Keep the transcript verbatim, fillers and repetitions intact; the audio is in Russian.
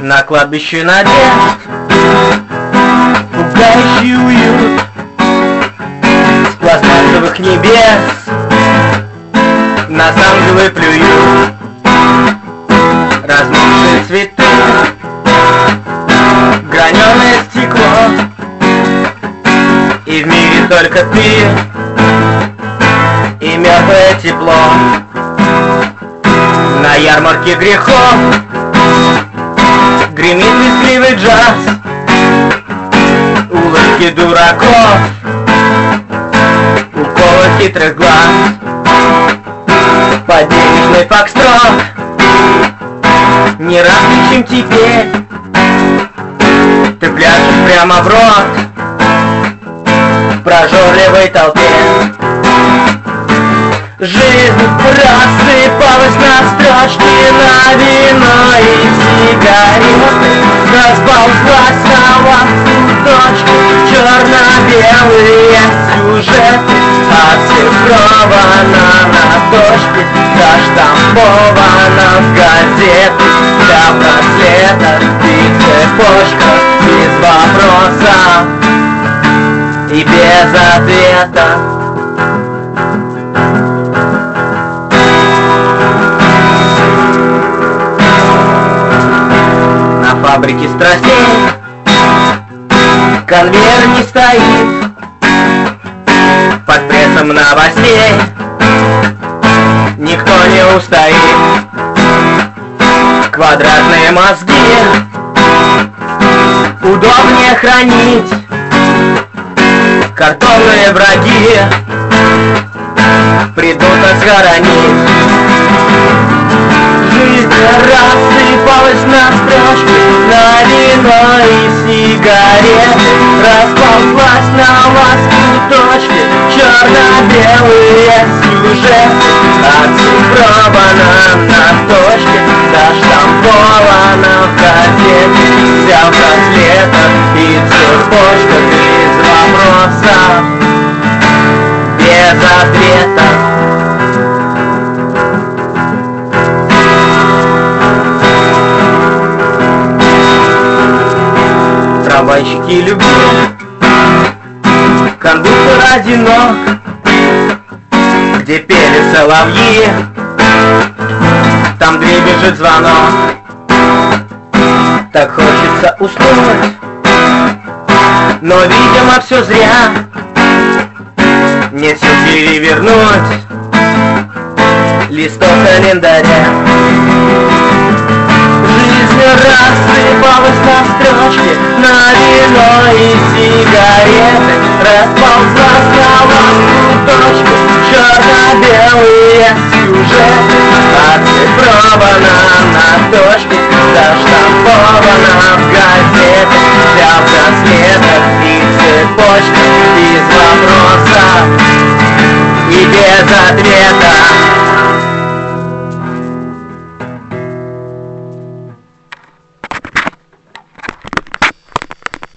На кладбище надежд пугающий уют с пластмассовых небес нас ангелы плюют. Размокшие цветы, граненое стекло, и в мире только ты и мертвое тепло. На ярмарке грехов гремит визгливый джаз, улыбки дураков, уколы хитрых глаз. Поддельный фокстрот не различим теперь, ты пляшешь прямо в рот в прожорливой толпе. Жизнь рассыпалась на строчки, на вино и сигареты, расползлась на вас кусочки, черно-белые сюжеты, оцифровано на точке, заштамповано в газеты, вся в браслетах и цепочках, без вопроса и без ответа. На фабрике страстей конвейер не стоит, под прессом новостей никто не устоит. Квадратные мозги удобнее хранить, картонные враги придут нас хоронить. Жизнь рассыпалась на строчки, на вино и сигареты, расползлась на вас кусочки, черно-белые сюжеты, оцифровано на точке, заштамповано в газете, вся в браслетах и цепочках, без вопросов, без ответа. Трамвайщики любви, кондуктор одинок, где пели соловьи, там дребезжит звонок. Так хочется уснуть, но, видимо, все зря, нет сил перевернуть листок календаря. Рассыпалась на строчке, на вино и сигареты, расползлась на вас кусочки, черно-белые сюжеты, оцифровано на точке, заштамповано в газете, вся в браслетах и цепочках, без вопроса и без ответа.